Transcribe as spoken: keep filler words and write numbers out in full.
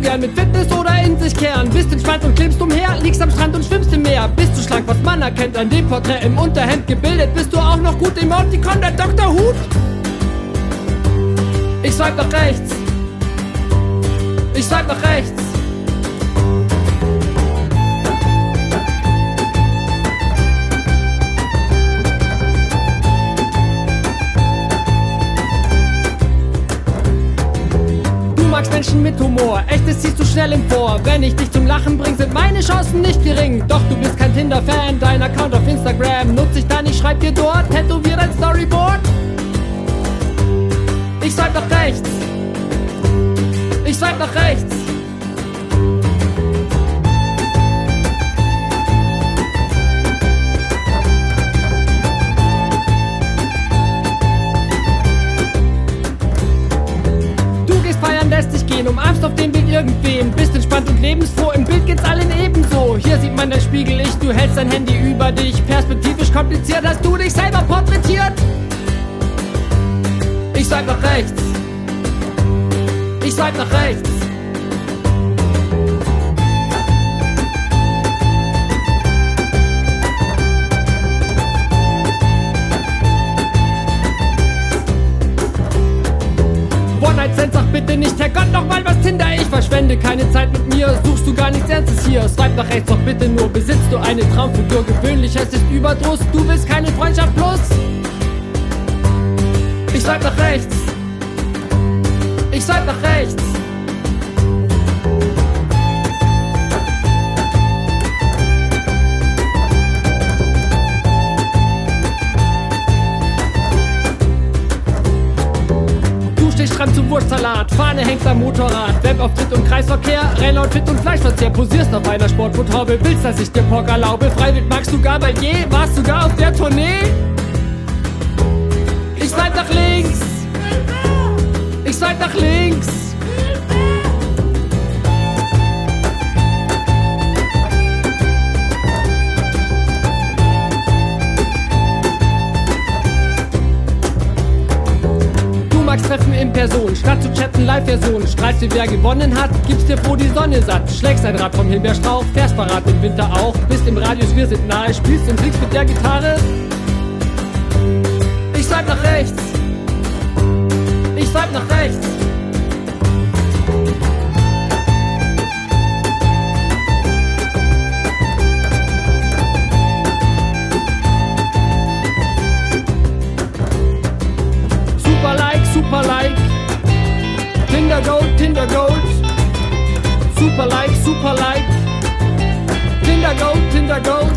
gern mit Fitness oder in sich kehren? Bist entspannt und klebst umher, liegst am Strand und schwimmst im Meer. Bist du schlank, was man erkennt an dem Porträt im Unterhemd gebildet? Bist du auch noch gut im Emoticon, der Doktor Hut? Ich swipe nach rechts. Ich swipe nach rechts. Menschen mit Humor, echtes ziehst du schnell im Vor. Wenn ich dich zum Lachen bring, sind meine Chancen nicht gering. Doch du bist kein Tinder-Fan, dein Account auf Instagram nutz ich dann, ich schreib dir dort, tätowier dein Storyboard. Ich swipe nach rechts. Ich swipe nach rechts. Lässt dich gehen, umarmst auf dem Bild irgendwen, bist entspannt und lebensfroh, im Bild geht's allen ebenso. Hier sieht man dein Spiegel, ich, du hältst dein Handy über dich, perspektivisch kompliziert, hast du dich selber porträtiert. Ich swipe nach rechts. Ich swipe nach rechts. One-Night-Stand, sag bitte nicht, Herrgott, nochmal was Tinder, ich verschwende keine Zeit mit mir, suchst du gar nichts Ernstes hier, swipe nach rechts, doch bitte nur, besitzt du eine Traumfigur, gewöhnlich, es ist Überdruss, du willst keine Freundschaft plus. Ich swipe nach rechts. Ich swipe nach rechts. Stramm zum Wurstsalat, Fahne hängt am Motorrad, Webauftritt und Kreisverkehr, Rennoutfit und Fleischverzehr, posierst auf einer Sportfoothaube, willst, dass ich dir Pork erlaube, Freiwild magst du gar bei je, warst du gar auf der Tournee? Ich swipe nach links. Ich swipe nach links. Treffen in Person, statt zu chatten Live-Version. Strahlst dir, wer gewonnen hat, gibst dir froh die Sonne satt. Schlägst ein Rad vom Himbeerstrauch, fährst parat im Winter auch. Bist im Radius, wir sind nahe, spielst und trickst mit der Gitarre. Ich swipe nach rechts. Ich swipe nach rechts. Super like, Tinder Gold, Tinder Gold. Super like, super like, Tinder Gold, Tinder Gold.